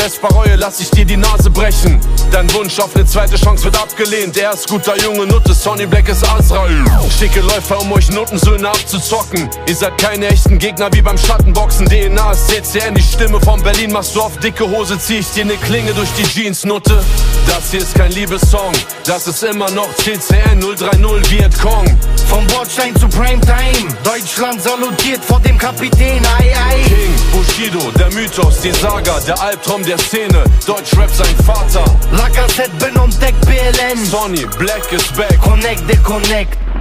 selbst bereue, lass ich dir die Nase brechen. Dein Wunsch auf eine zweite Chance wird abgelehnt. Er ist guter Junge, Nutte, Sonny Black ist Azrael. Schicke Läufer, um euch Notensöhne abzuzocken. Ihr seid keine echten Gegner wie beim Schattenboxen. DNA ist CCN, die Stimme von Berlin. Machst du auf dicke Hose, zieh ich dir ne Klinge durch die Jeans, Nutte. Das hier ist kein Liebessong, das ist immer noch CCN 030 Vietcong. Vom Bordstein zu Primetime, Deutschland salutiert vor dem Kapitän, ei ei. King, Bushido, der Mythos, die Saga, der Albtraum der Szene. Deutschrap sein Vater. Lacazette, Ben und Deck, BLN. Sonny Black is back. Connect the Connect.